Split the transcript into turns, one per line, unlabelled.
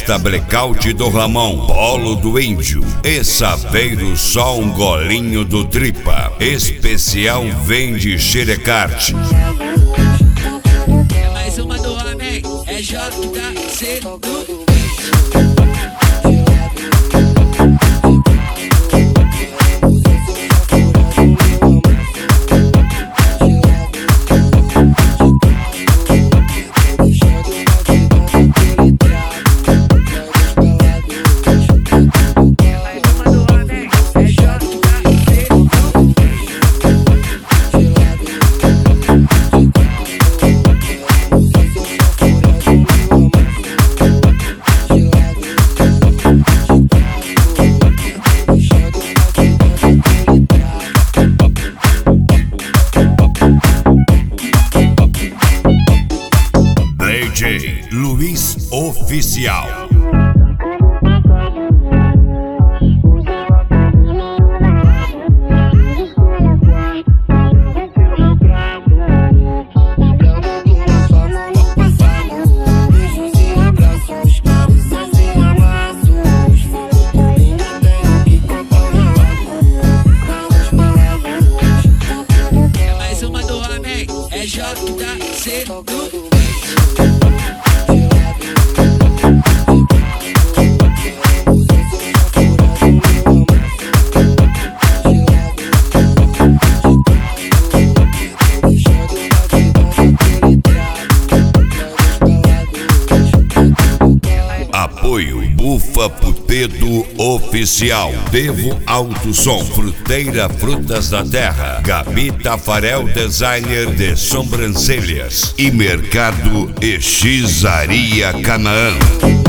Festa Blackout do Ramon, Polo do Índio e Saveiro só um golinho do Tripa. Especial vende xerecarte.
É mais uma do homem, é JC do
DJ Luiz Oficial.
É mais uma do homem, é JC do
Apoio Bufa Putedo Oficial, Devo Alto Som, Fruteira Frutas da Terra, Gabi Tafarel Designer de Sobrancelhas e Mercado Exizaria Canaã.